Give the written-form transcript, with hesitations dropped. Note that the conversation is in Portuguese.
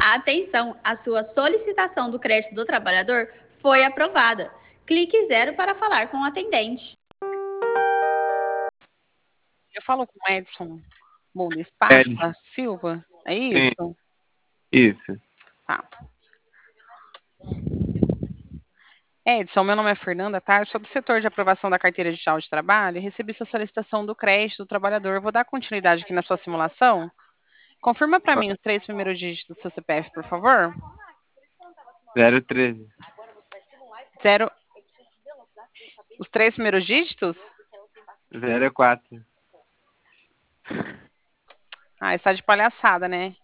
Atenção, a sua solicitação do crédito do trabalhador foi aprovada. Clique 0 para falar com o atendente. Eu falo com o Edson Bonespasta Edson. Silva, é Sim, isso? isso. Tá. Edson, meu nome é Fernanda, tá? Eu sou do setor de aprovação da carteira digital de trabalho e recebi sua solicitação do crédito do trabalhador. Eu vou dar continuidade aqui na sua simulação. Confirma para mim os 3 primeiros dígitos do seu CPF, por favor. 013. Zero. Os 3 primeiros dígitos? 04. Ah, está de palhaçada, né?